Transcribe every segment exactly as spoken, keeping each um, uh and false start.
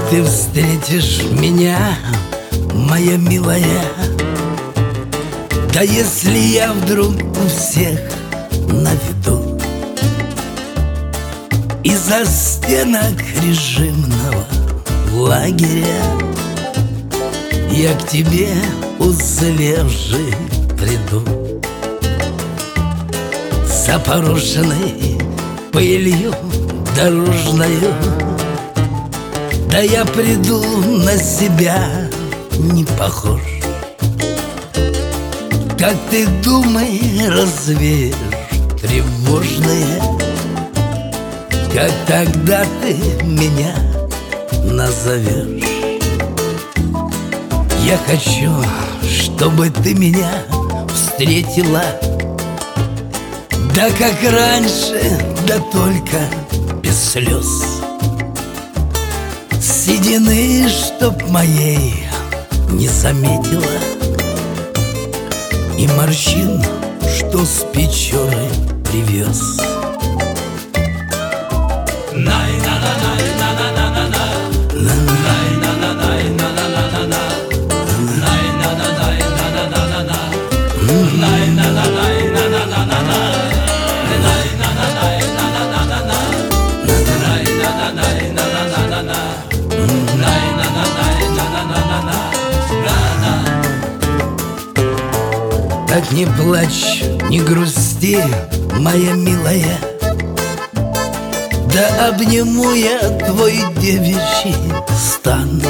ты встретишь меня, моя милая, да если я вдруг у всех на виду, из-за стенок режимного лагеря я к тебе уцелевший приду, запорошенный пылью дорожною. Да я приду, на себя не похож. Как ты думай, развеешь тревожные, как тогда ты меня назовешь. Я хочу, чтобы ты меня встретила, да как раньше, да только без слез. Седины, чтоб моей не заметила, и морщин, что с Печоры привез. Так не плачь, не грусти, моя милая, да обниму я твой девичий стан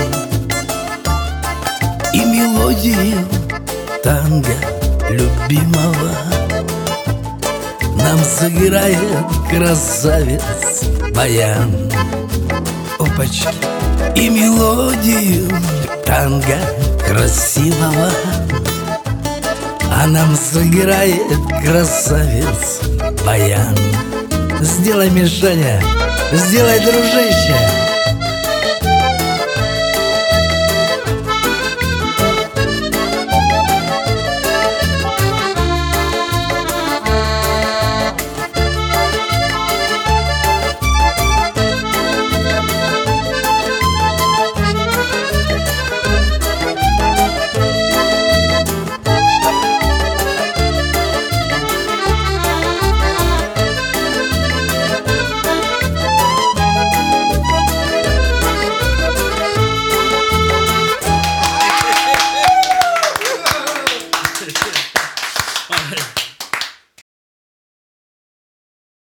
и мелодию танго любимого нам сыграет красавец баян. Опачки. И мелодию танго красивого а нам сыграет красавец баян. Сделай, Мишаня, сделай, дружище.